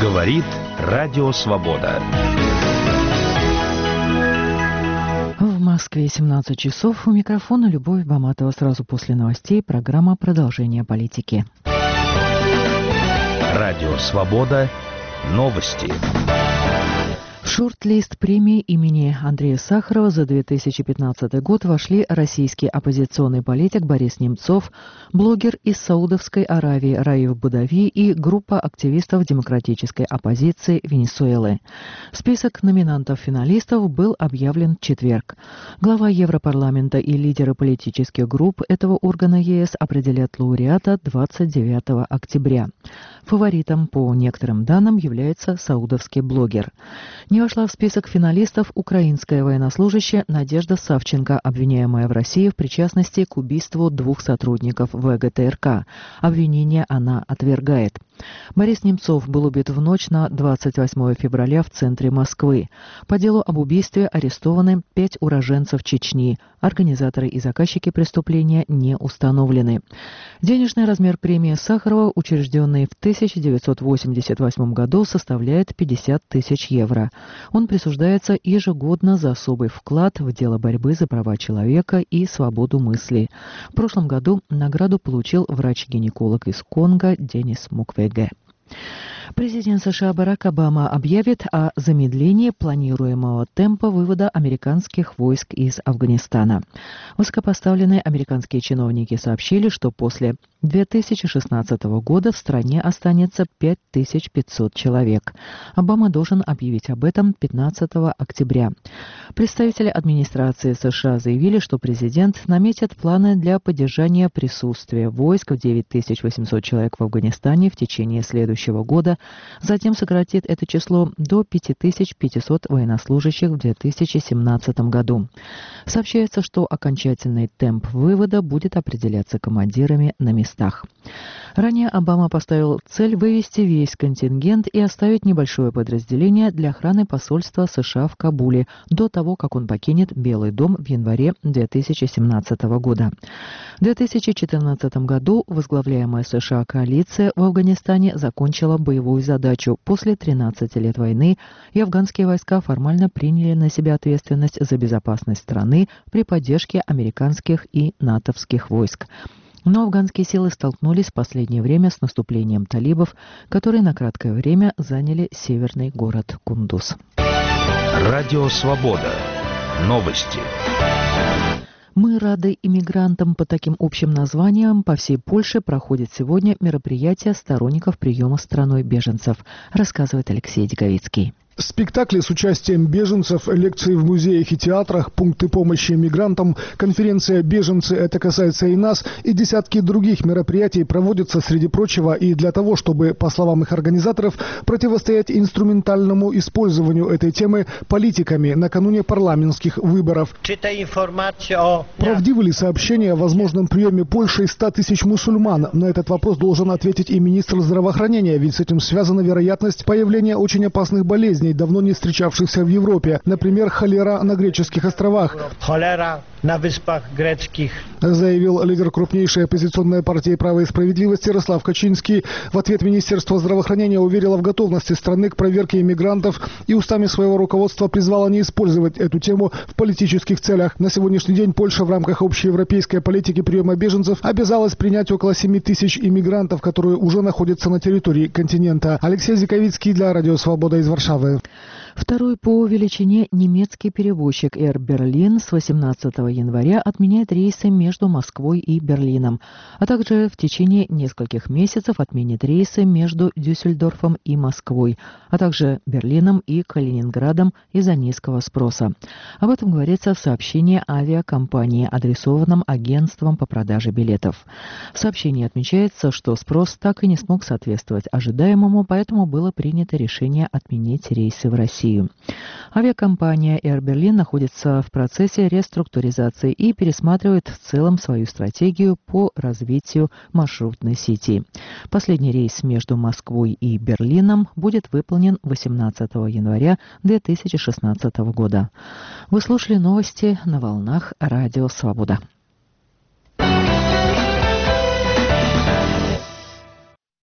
Говорит Радио Свобода. В Москве 17 часов. У микрофона Любовь Баматова. Сразу после новостей программа «Продолжение политики». Радио Свобода. Новости. В шорт-лист премии имени Андрея Сахарова за 2015 год вошли российский оппозиционный политик Борис Немцов, блогер из Саудовской Аравии Раиф Бадави и группа активистов демократической оппозиции Венесуэлы. Список номинантов-финалистов был объявлен в четверг. Глава Европарламента и лидеры политических групп этого органа ЕС определят лауреата 29 октября. Фаворитом, по некоторым данным, является саудовский блогер. Не вошла в список финалистов украинская военнослужащая Надежда Савченко, обвиняемая в России в причастности к убийству 2 сотрудников ВГТРК. Обвинение она отвергает. Борис Немцов был убит в ночь на 28 февраля в центре Москвы. По делу об убийстве арестованы 5 уроженцев Чечни. Организаторы и заказчики преступления не установлены. Денежный размер премии Сахарова, учрежденной в 1988 году, составляет 50 тысяч евро. Он присуждается ежегодно за особый вклад в дело борьбы за права человека и свободу мысли. В прошлом году награду получил врач-гинеколог из Конго Денис Муквеге. Президент США Барак Обама объявит о замедлении планируемого темпа вывода американских войск из Афганистана. Высокопоставленные американские чиновники сообщили, что после 2016 года в стране останется 5500 человек. Обама должен объявить об этом 15 октября. Представители администрации США заявили, что президент наметит планы для поддержания присутствия войск в 9800 человек в Афганистане в течение следующего года, затем сократит это число до 5500 военнослужащих в 2017 году. Сообщается, что окончательный темп вывода будет определяться командирами на местах. Ранее Обама поставил цель вывести весь контингент и оставить небольшое подразделение для охраны посольства США в Кабуле до того, как он покинет Белый дом в январе 2017 года. В 2014 году возглавляемая США коалиция в Афганистане закончила боевую задачу. После 13 лет войны и афганские войска формально приняли на себя ответственность за безопасность страны при поддержке американских и натовских войск. Но афганские силы столкнулись в последнее время с наступлением талибов, которые на краткое время заняли северный город Кундуз. Радио Свобода. Новости. Мы рады иммигрантам. По таким общим названиям по всей Польше проходит сегодня мероприятие сторонников приема страной беженцев, рассказывает Алексей Диковицкий. Спектакли с участием беженцев, лекции в музеях и театрах, пункты помощи мигрантам, конференция «Беженцы. Это касается и нас» и десятки других мероприятий проводятся, среди прочего, и для того, чтобы, по словам их организаторов, противостоять инструментальному использованию этой темы политиками накануне парламентских выборов. Правдивы ли сообщения о возможном приеме Польшей 100 тысяч мусульман? На этот вопрос должен ответить и министр здравоохранения, ведь с этим связана вероятность появления очень опасных болезней, давно не встречавшихся в Европе. Например, холера на греческих островах. Холера на выспах греческих. Заявил лидер крупнейшей оппозиционной партии «Право и справедливость» Ярослав Качинский. В ответ Министерство здравоохранения уверило в готовности страны к проверке иммигрантов и устами своего руководства призвало не использовать эту тему в политических целях. На сегодняшний день Польша в рамках общеевропейской политики приема беженцев обязалась принять около 7 тысяч иммигрантов, которые уже находятся на территории континента. Алексей Диковицкий для Радио Свобода из Варшавы. Второй по величине немецкий перевозчик Air Berlin с 18 января отменяет рейсы между Москвой и Берлином, а также в течение нескольких месяцев отменит рейсы между Дюссельдорфом и Москвой, а также Берлином и Калининградом из-за низкого спроса. Об этом говорится в сообщении авиакомпании, адресованном агентствам по продаже билетов. В сообщении отмечается, что спрос так и не смог соответствовать ожидаемому, поэтому было принято решение отменить рейсы в Россию. Авиакомпания Air Berlin находится в процессе реструктуризации и пересматривает в целом свою стратегию по развитию маршрутной сети. Последний рейс между Москвой и Берлином будет выполнен 18 января 2016 года. Вы слушали новости на волнах Радио Свобода.